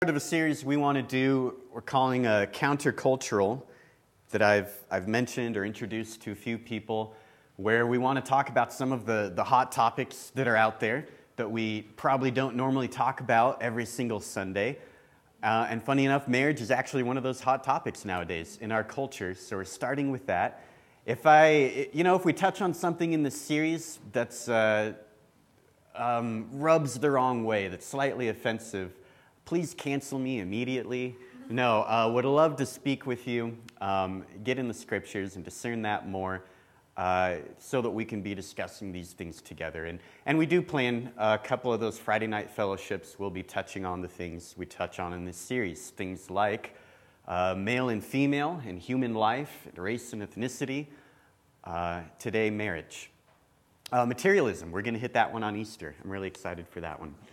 Part of a series we want to do, we're calling a countercultural, that I've mentioned or introduced to a few people, where we want to talk about some of the hot topics that are out there that we probably don't normally talk about every single Sunday. And funny enough, marriage is actually one of those hot topics nowadays in our culture, so we're starting with that. If we touch on something in this series that's rubs the wrong way, that's slightly offensive, please cancel me immediately. No, would love to speak with you, get in the scriptures and discern that more so that we can be discussing these things together. And we do plan a couple of those Friday night fellowships. We'll be touching on the things we touch on in this series, things like male and female and human life, race and ethnicity, today marriage. Materialism, we're going to hit that one on Easter. I'm really excited for that one.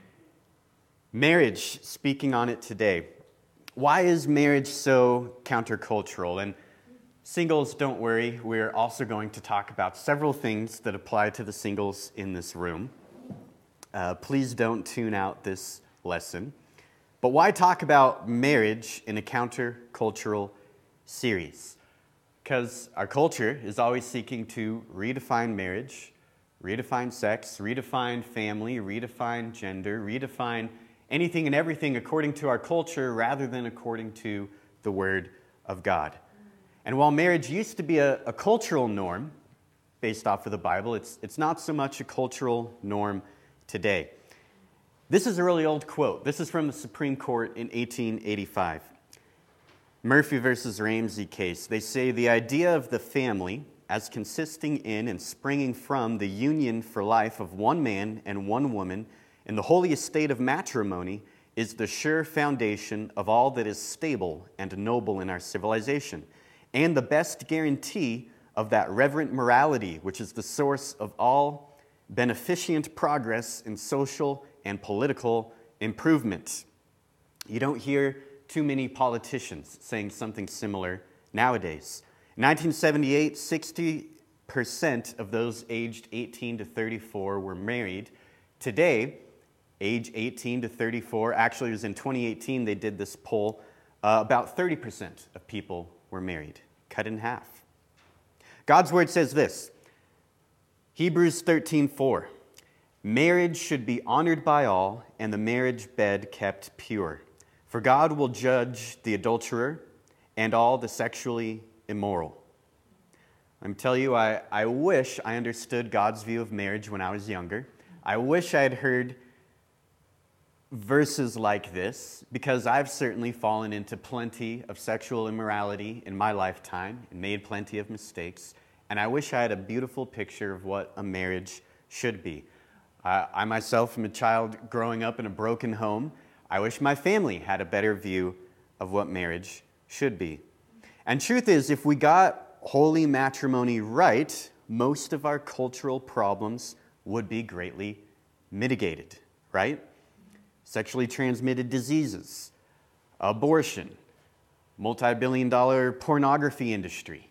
Marriage, speaking on it today. Why is marriage so countercultural? And singles, don't worry, we're also going to talk about several things that apply to the singles in this room. Please don't tune out this lesson. But why talk about marriage in a countercultural series? Because our culture is always seeking to redefine marriage, redefine sex, redefine family, redefine gender, redefine anything and everything according to our culture rather than according to the Word of God. And while marriage used to be a cultural norm based off of the Bible, it's not so much a cultural norm today. This is a really old quote. This is from the Supreme Court in 1885. Murphy versus Ramsey case. They say the idea of the family as consisting in and springing from the union for life of one man and one woman in the holy estate of matrimony is the sure foundation of all that is stable and noble in our civilization, and the best guarantee of that reverent morality which is the source of all beneficent progress in social and political improvement. You don't hear too many politicians saying something similar nowadays. In 1978, 60% of those aged 18 to 34 were married. Today, age 18 to 34, actually it was in 2018 they did this poll, about 30% of people were married, cut in half. God's word says this, Hebrews 13:4, marriage should be honored by all and the marriage bed kept pure. For God will judge the adulterer and all the sexually immoral. I'm telling you, I wish I understood God's view of marriage when I was younger. I wish I had heard verses like this, because I've certainly fallen into plenty of sexual immorality in my lifetime and made plenty of mistakes, and I wish I had a beautiful picture of what a marriage should be. I myself am a child growing up in a broken home. I wish my family had a better view of what marriage should be. And truth is, if we got holy matrimony right, most of our cultural problems would be greatly mitigated, right? Sexually transmitted diseases, abortion, multi-billion-dollar pornography industry.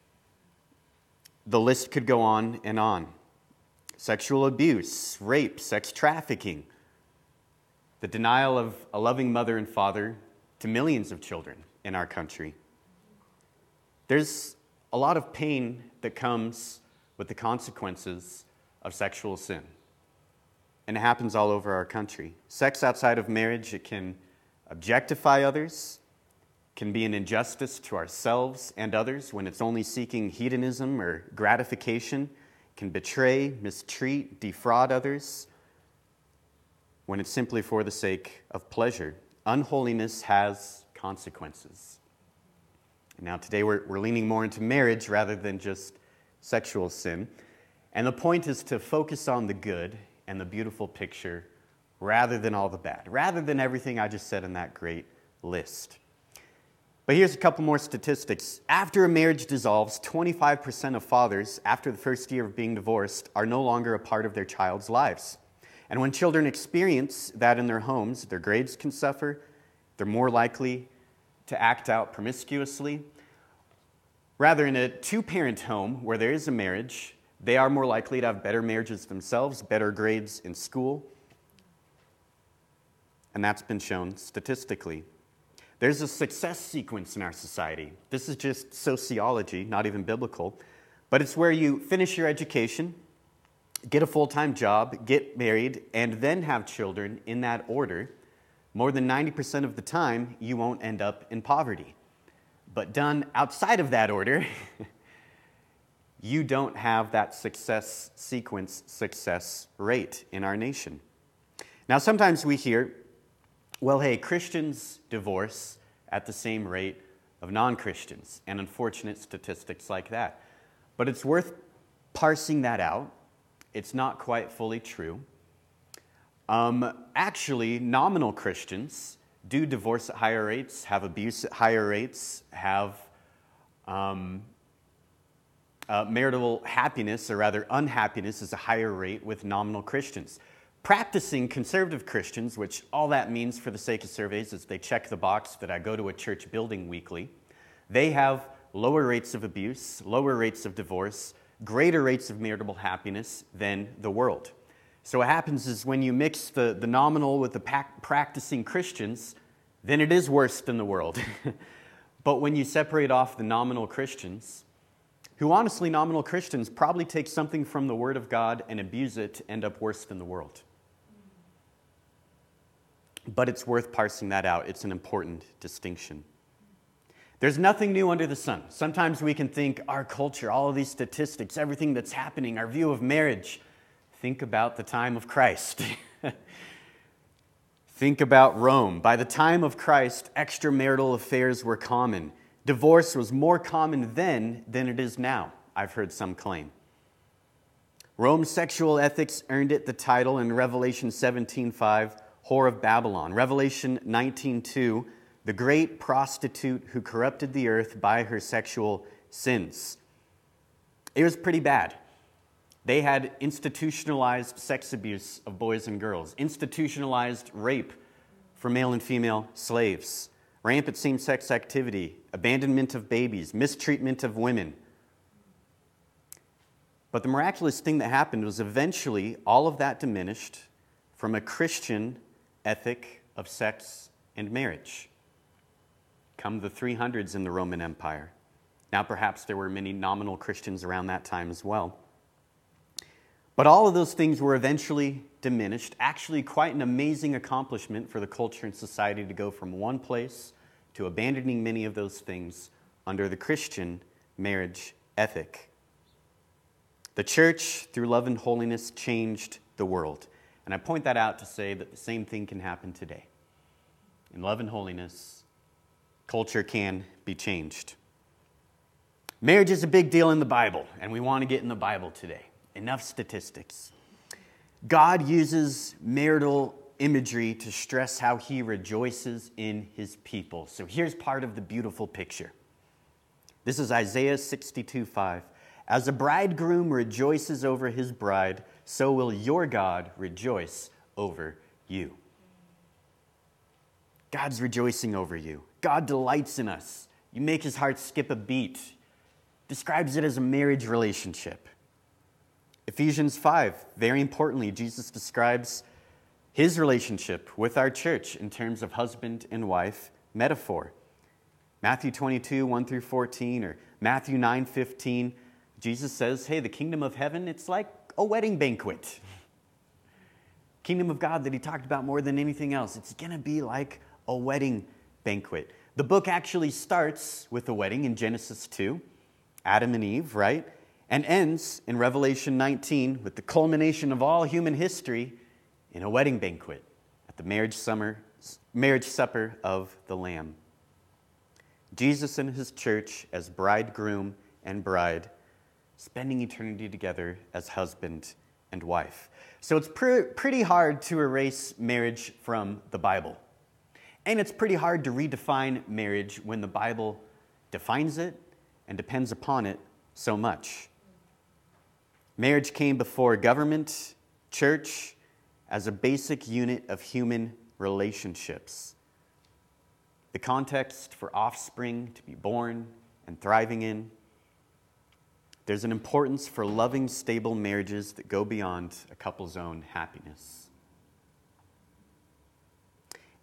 The list could go on and on. Sexual abuse, rape, sex trafficking, the denial of a loving mother and father to millions of children in our country. There's a lot of pain that comes with the consequences of sexual sin. And it happens all over our country. Sex outside of marriage, it can objectify others, can be an injustice to ourselves and others when it's only seeking hedonism or gratification, can betray, mistreat, defraud others when it's simply for the sake of pleasure. Unholiness has consequences. Now today we're leaning more into marriage rather than just sexual sin. And the point is to focus on the good and the beautiful picture rather than all the bad, rather than everything I just said in that great list. But here's a couple more statistics. After a marriage dissolves, 25% of fathers, after the first year of being divorced, are no longer a part of their child's lives. And when children experience that in their homes, their grades can suffer, they're more likely to act out promiscuously. Rather, in a two-parent home where there is a marriage, they are more likely to have better marriages themselves, better grades in school. and that's been shown statistically. There's a success sequence in our society. This is just sociology, not even biblical, but it's where you finish your education, get a full-time job, get married, and then have children in that order. More than 90% of the time, you won't end up in poverty. But done outside of that order, you don't have that success sequence, success rate in our nation. Now, sometimes we hear, well, hey, Christians divorce at the same rate of non-Christians, and unfortunate statistics like that. But it's worth parsing that out. It's not quite fully true. Actually, nominal Christians do divorce at higher rates, have abuse at higher rates, have marital happiness, or rather unhappiness, is a higher rate with nominal Christians. Practicing conservative Christians, which all that means for the sake of surveys is they check the box that I go to a church building weekly, they have lower rates of abuse, lower rates of divorce, greater rates of marital happiness than the world. So what happens is when you mix the nominal with the practicing Christians, then it is worse than the world. But when you separate off the nominal Christians, who honestly, nominal Christians probably take something from the Word of God and abuse it to end up worse than the world. But it's worth parsing that out. It's an important distinction. There's nothing new under the sun. Sometimes we can think our culture, all of these statistics, everything that's happening, our view of marriage. Think about the time of Christ. Think about Rome. By the time of Christ, extramarital affairs were common. Divorce was more common then than it is now, I've heard some claim. Rome's sexual ethics earned it the title in Revelation 17:5, Whore of Babylon. Revelation 19:2, the great prostitute who corrupted the earth by her sexual sins. It was pretty bad. They had institutionalized sex abuse of boys and girls, institutionalized rape for male and female slaves, rampant same-sex activity, abandonment of babies, mistreatment of women. But the miraculous thing that happened was eventually all of that diminished from a Christian ethic of sex and marriage. Come the 300s in the Roman Empire. Now perhaps there were many nominal Christians around that time as well. But all of those things were eventually diminished. Actually, quite an amazing accomplishment for the culture and society to go from one place to abandoning many of those things under the Christian marriage ethic. The church, through love and holiness, changed the world. And I point that out to say that the same thing can happen today. In love and holiness, culture can be changed. Marriage is a big deal in the Bible, and we want to get in the Bible today. Enough statistics. God uses marital imagery to stress how he rejoices in his people. So here's part of the beautiful picture. This is Isaiah 62:5. As a bridegroom rejoices over his bride, so will your God rejoice over you. God's rejoicing over you. God delights in us. You make his heart skip a beat. Describes it as a marriage relationship. Ephesians 5, very importantly, Jesus describes his relationship with our church in terms of husband and wife metaphor. Matthew 22, 1 through 14, or Matthew 9:15, Jesus says, hey, the kingdom of heaven, it's like a wedding banquet. Kingdom of God that he talked about more than anything else. It's going to be like a wedding banquet. The book actually starts with a wedding in Genesis 2, Adam and Eve, right? And ends in Revelation 19 with the culmination of all human history in a wedding banquet at the marriage supper of the Lamb. Jesus and his church as bridegroom and bride, spending eternity together as husband and wife. So it's pretty hard to erase marriage from the Bible. And it's pretty hard to redefine marriage when the Bible defines it and depends upon it so much. Marriage came before government, church, as a basic unit of human relationships. The context for offspring to be born and thriving in. There's an importance for loving, stable marriages that go beyond a couple's own happiness.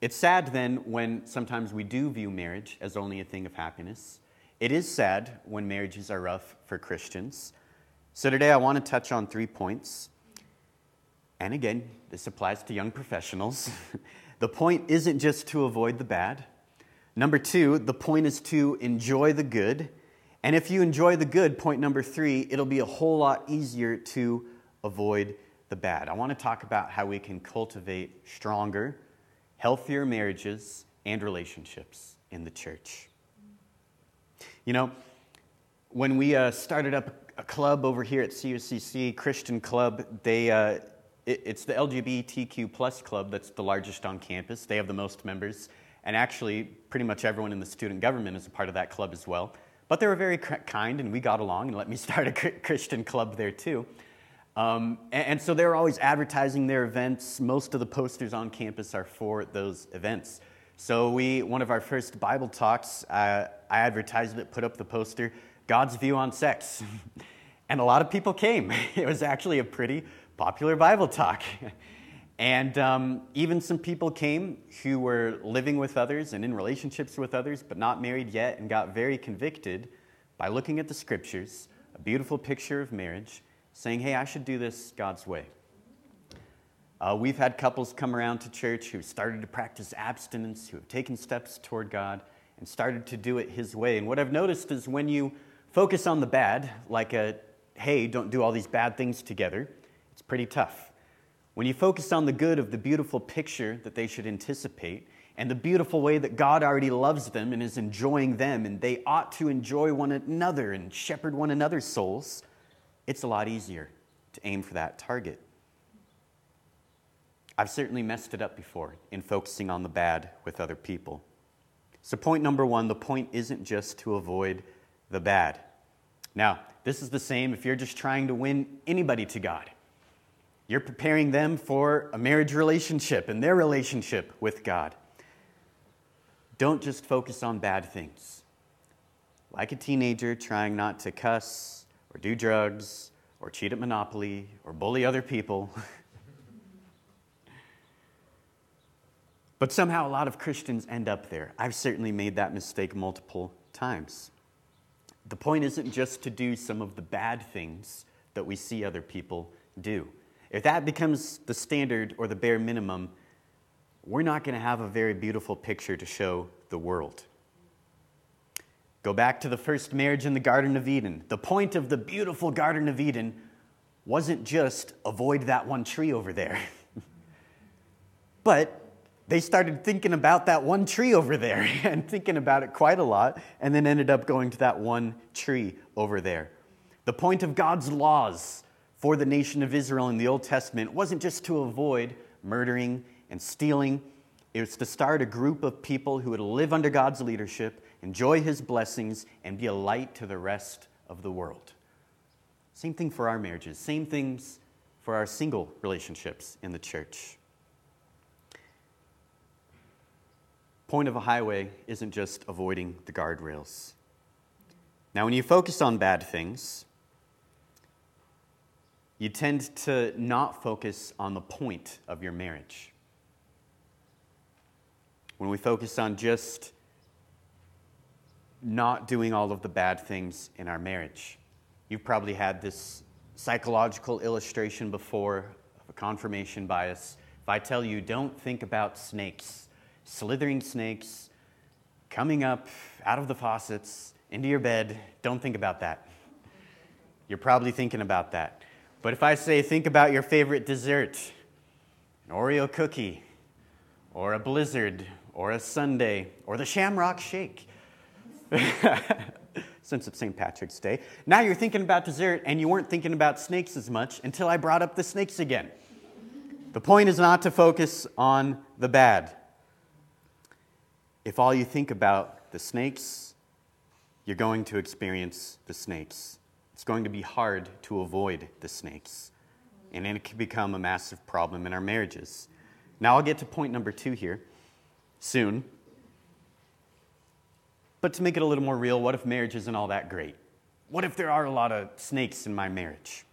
It's sad then when sometimes we do view marriage as only a thing of happiness. It is sad when marriages are rough for Christians. So today I want to touch on 3 points. And again, this applies to young professionals. The point isn't just to avoid the bad. Number 2, the point is to enjoy the good. And if you enjoy the good, point number 3, it'll be a whole lot easier to avoid the bad. I want to talk about how we can cultivate stronger, healthier marriages and relationships in the church. You know, when we started up a club over here at CUCC, Christian Club, it's the LGBTQ plus club that's the largest on campus. They have the most members. And actually, pretty much everyone in the student government is a part of that club as well. But they were very kind, and we got along and let me start a Christian club there too. And so they were always advertising their events. Most of the posters on campus are for those events. So one of our first Bible talks, I advertised it, put up the poster, God's View on Sex. And a lot of people came. It was actually a pretty popular Bible talk. And even some people came who were living with others and in relationships with others, but not married yet, and got very convicted by looking at the scriptures, a beautiful picture of marriage, saying, hey, I should do this God's way. We've had couples come around to church who started to practice abstinence, who have taken steps toward God and started to do it His way. And what I've noticed is when you focus on the bad, like hey, don't do all these bad things together, it's pretty tough. When you focus on the good of the beautiful picture that they should anticipate and the beautiful way that God already loves them and is enjoying them and they ought to enjoy one another and shepherd one another's souls, it's a lot easier to aim for that target. I've certainly messed it up before in focusing on the bad with other people. So point number 1, the point isn't just to avoid the bad. Now, this is the same if you're just trying to win anybody to God. You're preparing them for a marriage relationship and their relationship with God. Don't just focus on bad things. Like a teenager trying not to cuss or do drugs or cheat at Monopoly or bully other people. But somehow a lot of Christians end up there. I've certainly made that mistake multiple times. The point isn't just to do some of the bad things that we see other people do. If that becomes the standard or the bare minimum, we're not going to have a very beautiful picture to show the world. Go back to the first marriage in the Garden of Eden. The point of the beautiful Garden of Eden wasn't just avoid that one tree over there. But they started thinking about that one tree over there and thinking about it quite a lot and then ended up going to that one tree over there. The point of God's laws for the nation of Israel in the Old Testament wasn't just to avoid murdering and stealing. It was to start a group of people who would live under God's leadership, enjoy His blessings, and be a light to the rest of the world. Same thing for our marriages. Same things for our single relationships in the church. Point of a highway isn't just avoiding the guardrails. Now, when you focus on bad things, you tend to not focus on the point of your marriage. When we focus on just not doing all of the bad things in our marriage, you've probably had this psychological illustration before of a confirmation bias. If I tell you, don't think about snakes, slithering snakes, coming up out of the faucets, into your bed, don't think about that. You're probably thinking about that. But if I say, think about your favorite dessert, an Oreo cookie, or a Blizzard, or a sundae, or the Shamrock Shake, since it's St. Patrick's Day, now you're thinking about dessert, and you weren't thinking about snakes as much until I brought up the snakes again. The point is not to focus on the bad. If all you think about the snakes, you're going to experience the snakes. It's going to be hard to avoid the snakes, and it can become a massive problem in our marriages. Now I'll get to point number 2 here soon. But to make it a little more real, what if marriage isn't all that great? What if there are a lot of snakes in my marriage?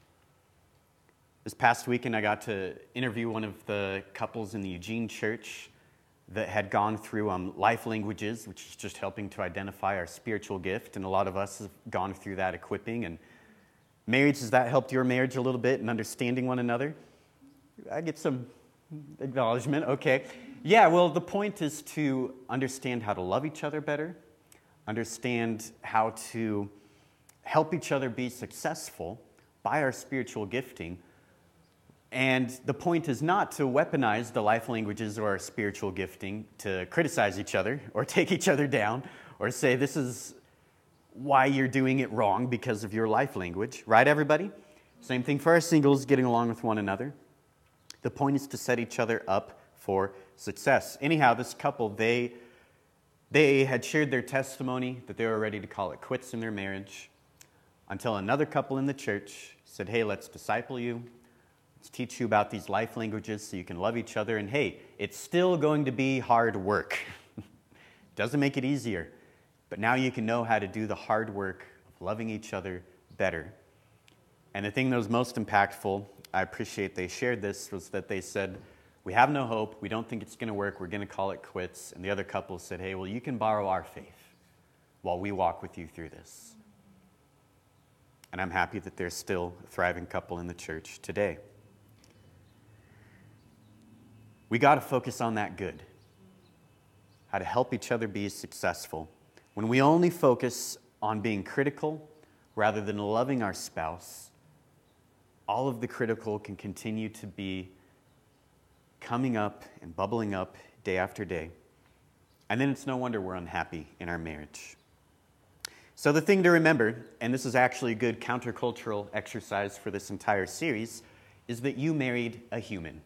This past weekend, I got to interview one of the couples in the Eugene church. that had gone through life languages, which is just helping to identify our spiritual gift. And a lot of us have gone through that equipping. And marriage, has that helped your marriage a little bit in understanding one another? I get some acknowledgement. Okay. Yeah, well, the point is to understand how to love each other better, understand how to help each other be successful by our spiritual gifting. And the point is not to weaponize the life languages or our spiritual gifting to criticize each other or take each other down or say this is why you're doing it wrong because of your life language. Right, everybody? Same thing for our singles, getting along with one another. The point is to set each other up for success. Anyhow, this couple, they had shared their testimony that they were ready to call it quits in their marriage until another couple in the church said, hey, let's disciple you. Let's teach you about these life languages so you can love each other. And hey, it's still going to be hard work. Doesn't make it easier. But now you can know how to do the hard work of loving each other better. And the thing that was most impactful, I appreciate they shared this, was that they said, we have no hope. We don't think it's going to work. We're going to call it quits. And the other couple said, hey, well, you can borrow our faith while we walk with you through this. And I'm happy that there's still a thriving couple in the church today. We got to focus on that good, how to help each other be successful. When we only focus on being critical rather than loving our spouse, all of the critical can continue to be coming up and bubbling up day after day. And then it's no wonder we're unhappy in our marriage. So the thing to remember, and this is actually a good countercultural exercise for this entire series, is that you married a human.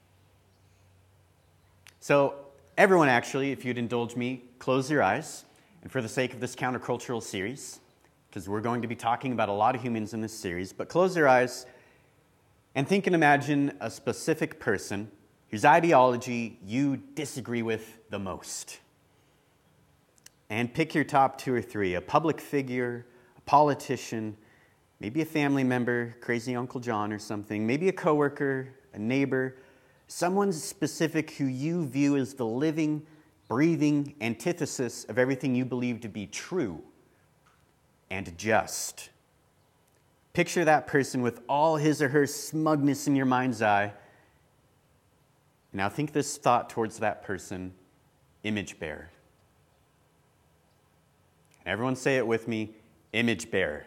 So everyone actually, if you'd indulge me, close your eyes. And for the sake of this countercultural series, because we're going to be talking about a lot of humans in this series, but close your eyes and think and imagine a specific person whose ideology you disagree with the most. And pick your top 2 or 3, a public figure, a politician, maybe a family member, crazy Uncle John or something, maybe a coworker, a neighbor, someone specific who you view as the living, breathing antithesis of everything you believe to be true and just. Picture that person with all his or her smugness in your mind's eye. Now think this thought towards that person, image bearer. And everyone say it with me, image bearer.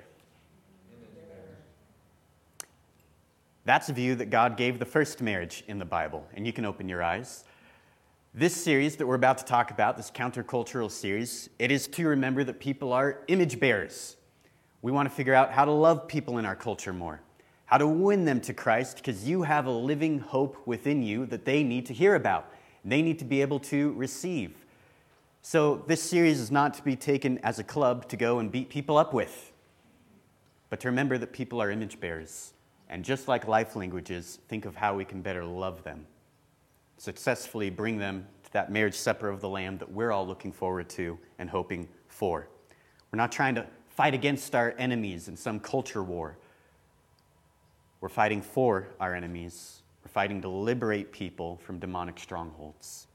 That's a view that God gave the first marriage in the Bible, and you can open your eyes. This series that we're about to talk about, this countercultural series, it is to remember that people are image bearers. We want to figure out how to love people in our culture more, how to win them to Christ, because you have a living hope within you that they need to hear about, and they need to be able to receive. So this series is not to be taken as a club to go and beat people up with, but to remember that people are image bearers. And just like life languages, think of how we can better love them, successfully bring them to that marriage supper of the Lamb that we're all looking forward to and hoping for. We're not trying to fight against our enemies in some culture war. We're fighting for our enemies. We're fighting to liberate people from demonic strongholds.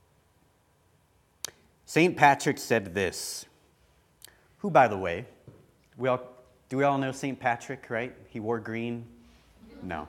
St. Patrick said this, who, by the way, do we all know St. Patrick, right? He wore green. No.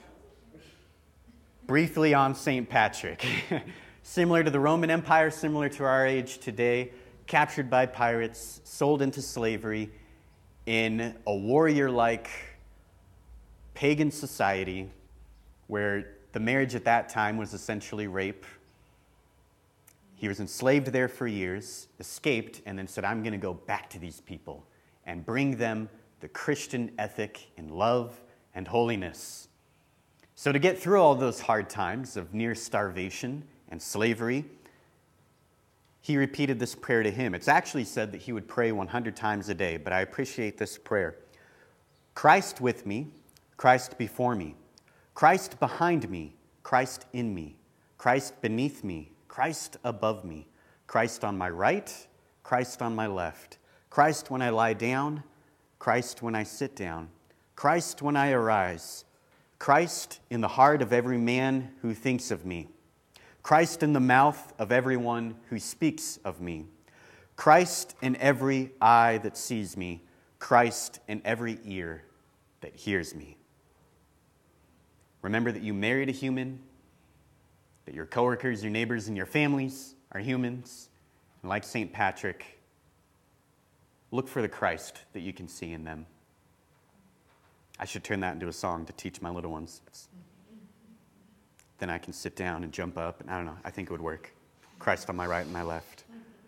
Briefly on St. Patrick. Similar to the Roman Empire, similar to our age today, captured by pirates, sold into slavery in a warrior-like pagan society where the marriage at that time was essentially rape. He was enslaved there for years, escaped, and then said, I'm going to go back to these people and bring them the Christian ethic in love and holiness. So to get through all those hard times of near starvation and slavery, he repeated this prayer to him. It's actually said that he would pray 100 times a day, but I appreciate this prayer. Christ with me, Christ before me, Christ behind me, Christ in me, Christ beneath me, Christ above me, Christ on my right, Christ on my left, Christ when I lie down, Christ when I sit down, Christ when I arise, Christ in the heart of every man who thinks of me, Christ in the mouth of everyone who speaks of me. Christ in every eye that sees me. Christ in every ear that hears me. Remember that you married a human, that your coworkers, your neighbors, and your families are humans. And like St. Patrick, look for the Christ that you can see in them. I should turn that into a song to teach my little ones. Then I can sit down and jump up, and I don't know, I think it would work. Christ on my right and my left.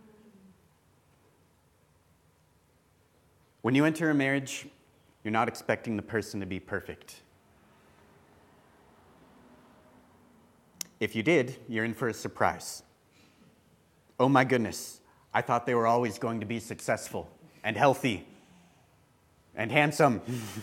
When you enter a marriage, you're not expecting the person to be perfect. If you did, you're in for a surprise. Oh my goodness, I thought they were always going to be successful and healthy and handsome.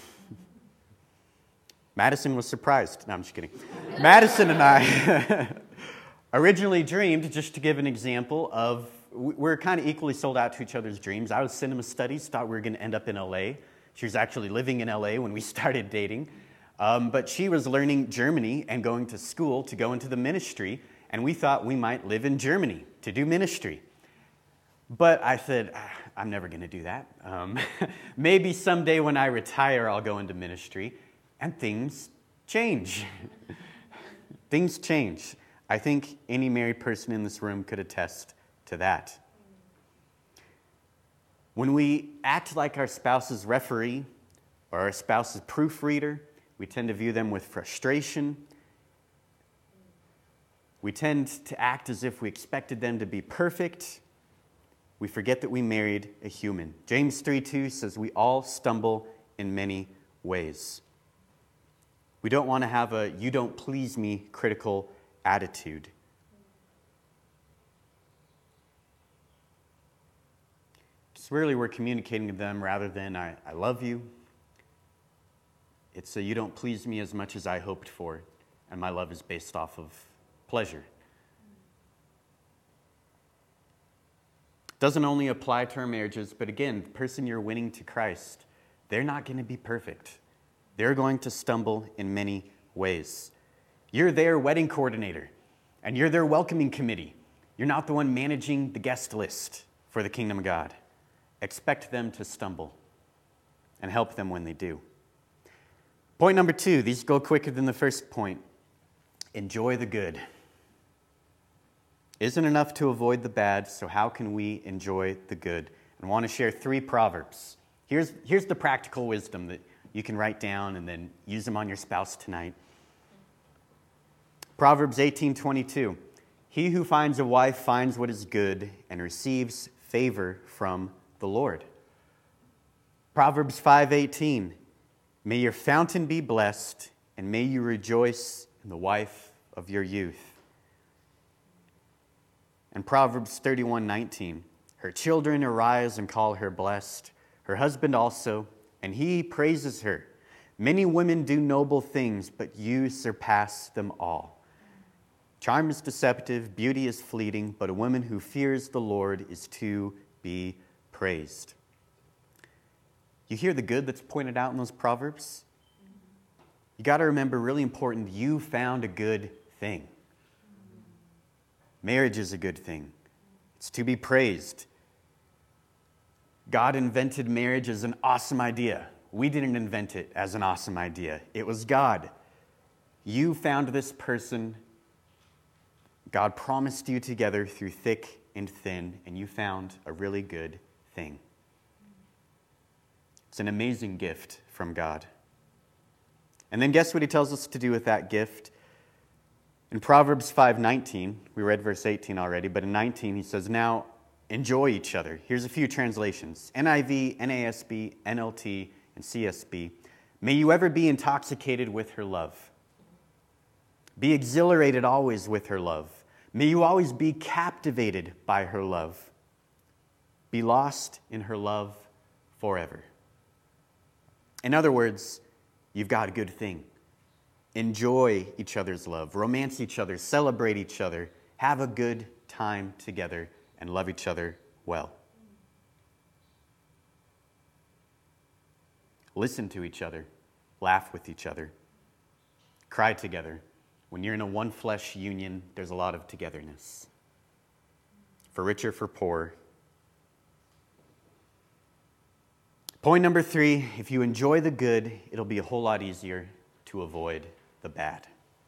Madison was surprised. No, I'm just kidding. Madison and I originally dreamed, just to give an example, of we're kind of equally sold out to each other's dreams. I was cinema studies, thought we were going to end up in LA. She was actually living in LA when we started dating. But she was learning Germany and going to school to go into the ministry, and we thought we might live in Germany to do ministry. But I said, I'm never going to do that. Maybe someday when I retire, I'll go into ministry. And things change. Things change. I think any married person in this room could attest to that. When we act like our spouse's referee or our spouse's proofreader, we tend to view them with frustration. We tend to act as if we expected them to be perfect. We forget that we married a human. James 3:2 says we all stumble in many ways. We don't want to have a "you don't please me" critical attitude. It's really we're communicating to them rather than I love you. It's a "you don't please me as much as I hoped for, and my love is based off of pleasure." Doesn't only apply to our marriages, but again, the person you're winning to Christ, they're not going to be perfect. They're going to stumble in many ways. You're their wedding coordinator, and you're their welcoming committee. You're not the one managing the guest list for the kingdom of God. Expect them to stumble and help them when they do. Point number 2, these go quicker than the first point. Enjoy the good. Isn't enough to avoid the bad, so how can we enjoy the good? And I want to share 3 proverbs. Here's the practical wisdom that you can write down and then use them on your spouse tonight. Proverbs 18:22. He who finds a wife finds what is good and receives favor from the Lord. Proverbs 5:18. May your fountain be blessed, and may you rejoice in the wife of your youth. And Proverbs 31:19. Her children arise and call her blessed, her husband also, and he praises her. Many women do noble things, but you surpass them all. Charm is deceptive, beauty is fleeting, but a woman who fears the Lord is to be praised. You hear the good that's pointed out in those Proverbs? You got to remember, really important, you found a good thing. Marriage is a good thing. It's to be praised. God invented marriage as an awesome idea. We didn't invent it as an awesome idea. It was God. You found this person. God promised you together through thick and thin, and you found a really good thing. It's an amazing gift from God. And then guess what he tells us to do with that gift? In Proverbs 5:19, we read verse 18 already, but in 19 he says, now enjoy each other. Here's a few translations. NIV, NASB, NLT, and CSB. May you ever be intoxicated with her love. Be exhilarated always with her love. May you always be captivated by her love. Be lost in her love forever. In other words, you've got a good thing. Enjoy each other's love. Romance each other. Celebrate each other. Have a good time together and love each other well. Listen to each other. Laugh with each other. Cry together. When you're in a one flesh union, there's a lot of togetherness. For richer, for poor. Point number 3, if you enjoy the good, it'll be a whole lot easier to avoid the bad.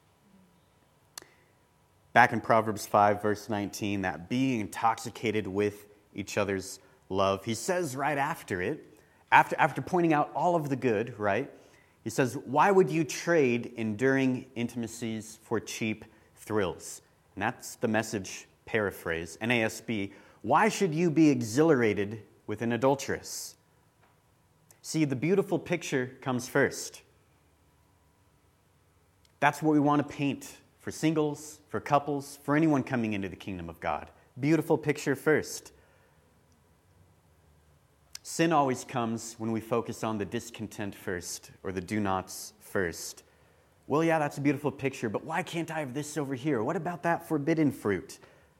Back in Proverbs 5, verse 19, that being intoxicated with each other's love, he says right after it, after pointing out all of the good, right? He says, why would you trade enduring intimacies for cheap thrills? And that's the Message paraphrase, NASB. Why should you be exhilarated with an adulteress? See, the beautiful picture comes first. That's what we want to paint for singles, for couples, for anyone coming into the kingdom of God. Beautiful picture first. Sin always comes when we focus on the discontent first, or the do-nots first. Well, yeah, that's a beautiful picture, but why can't I have this over here? What about that forbidden fruit?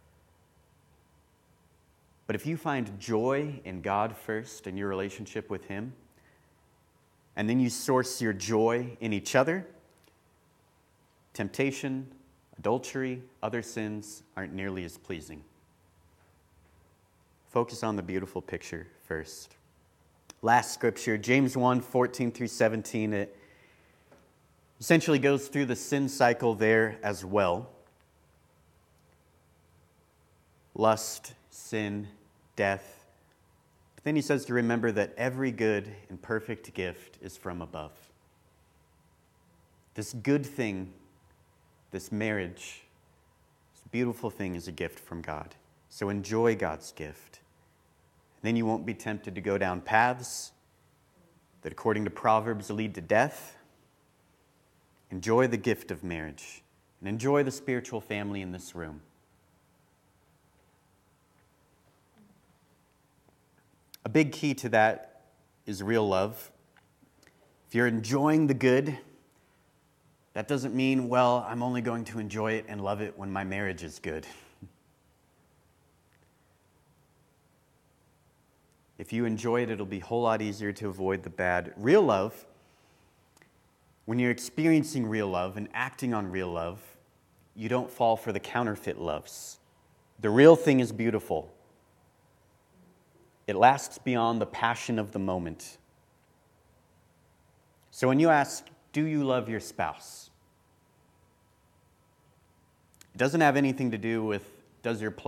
But if you find joy in God first, in your relationship with Him, and then you source your joy in each other, temptation, adultery, other sins aren't nearly as pleasing. Focus on the beautiful picture first. Last scripture, James 1, 14 through 17. It essentially goes through the sin cycle there as well. Lust, sin, death. But then he says to remember that every good and perfect gift is from above. This good thing, this marriage, this beautiful thing is a gift from God. So enjoy God's gift. And then you won't be tempted to go down paths that, according to Proverbs, lead to death. Enjoy the gift of marriage and enjoy the spiritual family in this room. A big key to that is real love. If you're enjoying the good, that doesn't mean, well, I'm only going to enjoy it and love it when my marriage is good. If you enjoy it, it'll be a whole lot easier to avoid the bad. Real love, when you're experiencing real love and acting on real love, you don't fall for the counterfeit loves. The real thing is beautiful. It lasts beyond the passion of the moment. So when you ask, do you love your spouse? It doesn't have anything to do with, does your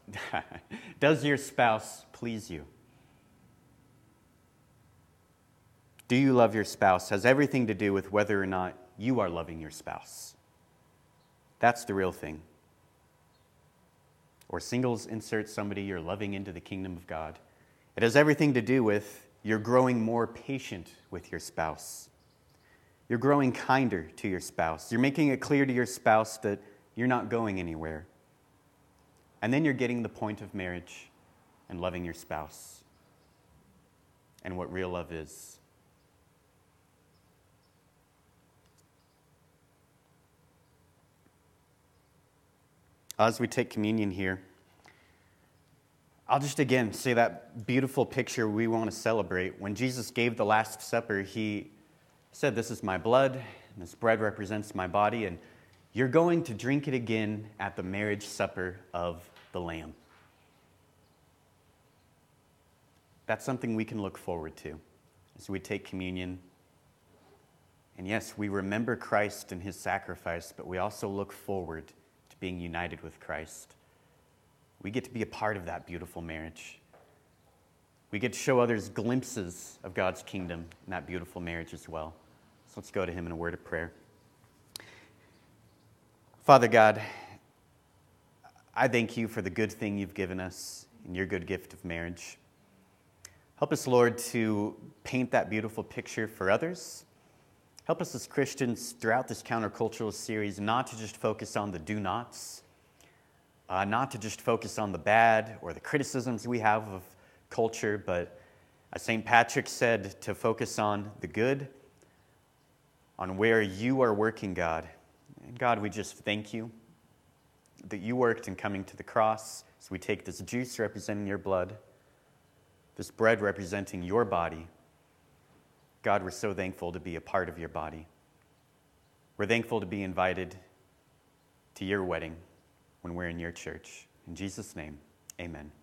spouse please you? Do you love your spouse has everything to do with whether or not you are loving your spouse. That's the real thing. Or singles, insert somebody you're loving into the kingdom of God. It has everything to do with you're growing more patient with your spouse. You're growing kinder to your spouse. You're making it clear to your spouse that you're not going anywhere. And then you're getting the point of marriage and loving your spouse and what real love is. As we take communion here, I'll just again say that beautiful picture we want to celebrate. When Jesus gave the Last Supper, He said, this is my blood, and this bread represents my body, and you're going to drink it again at the marriage supper of the Lamb. That's something we can look forward to as we take communion. And yes, we remember Christ and His sacrifice, but we also look forward to being united with Christ. We get to be a part of that beautiful marriage. We get to show others glimpses of God's kingdom in that beautiful marriage as well. So let's go to Him in a word of prayer. Father God, I thank You for the good thing You've given us in Your good gift of marriage. Help us, Lord, to paint that beautiful picture for others. Help us as Christians throughout this countercultural series not to just focus on the do-nots, not to just focus on the bad or the criticisms we have of culture, but as St. Patrick said, to focus on the good, on where You are working, God. And God, we just thank You that You worked in coming to the cross. So we take this juice representing Your blood, this bread representing Your body. God, we're so thankful to be a part of Your body. We're thankful to be invited to your wedding when we're in your church. In Jesus' name, amen.